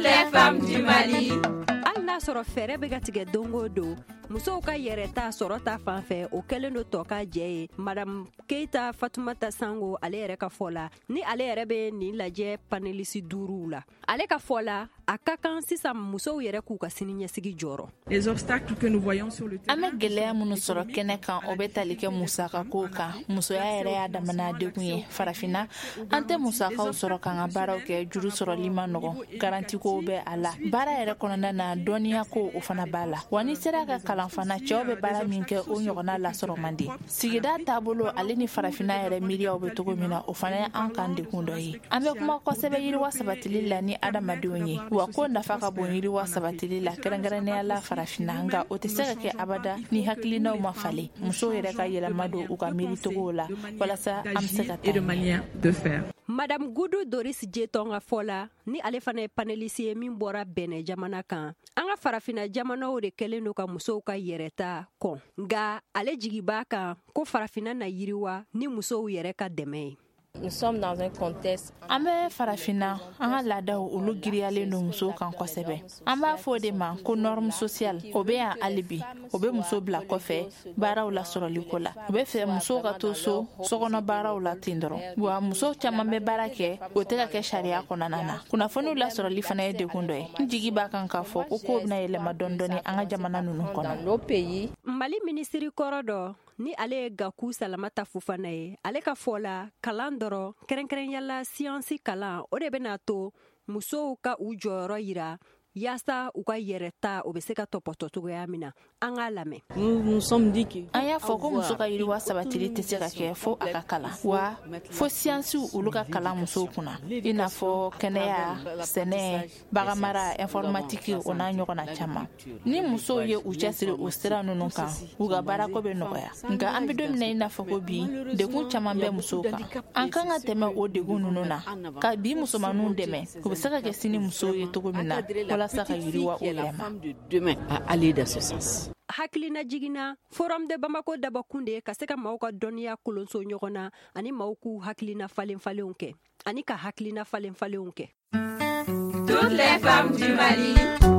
les femmes du Mali. Hali n'a sɔrɔ fɛɛrɛ bɛ ka tigɛ don o don musow ka yɛrɛta sɔrɔ ta fan fɛ o kɛlen do tɔ ka jɛ ye. Madame Keita Fatumata Sango ale yɛrɛ ka fɔ la ni ale yɛrɛ bɛ nin lajɛ panelisi 5 la. Ale ka fɔ la a ka kan sisan musow yɛrɛ k'u ka siniɲɛsigi jɔrɔ. Les obstacles que nous voyons sur le terrain. An bɛ gɛlɛya minnu sɔrɔ kɛnɛ kan o bɛ tali kɛ musakakow kan. Musoya yɛrɛ y'a damana degun ye. Farafinna an tɛ musakaw sɔrɔ k'an ka baaraw kɛ, juru sɔrɔli ma nɔgɔ, garanti kow bɛ a la. Baara yɛrɛ kɔnɔna na dɔnniya ko o fana b'a la. Wa ni sera ka kalan fana cɛw bɛ baara min kɛ o ɲɔgɔnna lasɔrɔ man di. Sigida taabolo ale ni farafinna yɛrɛ miiriyaw bɛ cogo min na o fana ye an kan degun dɔ ye. An bɛ kuma kosɛbɛ yiriwa sabatili la ni adamadenw ye. Wa ko nafa ka bon yiriwa sabatili la kɛrɛnkɛrɛnnenya la farafinna nka o tɛ se ka kɛ abada ni hakilinaw ma falen. Musow yɛrɛ ka yɛlɛma don u ka miiritogow la walasa an bɛ se ka taa. Madame Goudou Doris Djeton ka fɔ la ni ale fana ye panelisi ye min bɔra Bɛnɛ jamana kan. An ka farafinna jamanaw de kɛlen do ka musow ka yɛrɛta kɔn. Nka ale jigi b'a kan ko farafinna na yiriwa ni musow yɛrɛ ka dɛmɛ ye. Nous sommes dans un contexte. An bɛ farafinna an ka laadaw olu giriyalen do musow kan kosɛbɛ. An b'a fɔ o de ma ko norme sociale o bɛ yan hali bi o bɛ muso bila kɔfɛ baaraw la sɔrɔliko la. U bɛ fɛ musow ka to so sokɔnɔ baaraw la ten dɔrɔn. Wa musow caman bɛ baara kɛ o tɛ ka kɛ sariya kɔnɔna na. Kunnafoniw lasɔrɔli fana ye degun dɔ ye. N jigi b'a kan k'a fɔ ko kow bɛna yɛlɛma dɔɔni dɔɔni an ka jamana ninnu kɔnɔ. Mali minisiri kɔrɔ dɔ ni ale ye Gakou Salamata Fofana ye ale ka fɔ la kalan dɔrɔn kɛrɛnkɛrɛnyala siyansi kalan o de bɛna to musow ka u jɔyɔrɔ yira yaasa u ka yɛrɛta o bɛ se ka tɔpɔtɔ cogoya min na. An k'a lamɛn. An y'a fɔ ko muso ka yiriwa sabatili tɛ se ka kɛ fo a ka kalan wa fo siyansiw olu ka kalan musow kunna i n'a fɔ kɛnɛya, sɛnɛ, baganmara, informatiki o n'a ɲɔgɔnna caman. Ni musow ye u cɛsiri o sira ninnu kan u ka baarako bɛ nɔgɔya. Nka an bɛ don min na i n'a fɔ ko bi degun caman bɛ musow kan. An kan ka tɛmɛ o degun ninnu na ka bi musomaninw dɛmɛ u bɛ se ka kɛ sini musow ye cogo min na walasa ka yiriwa o yɛrɛma. Hakilina jiginna Forum de Bamako dabɔkun de ka se ka maaw ka dɔnniya kolonso ɲɔgɔn na ani maaw k'u hakilina falen-falenw kɛ ani ka hakilina falen-falenw kɛ. Toutes les femmes du Mali.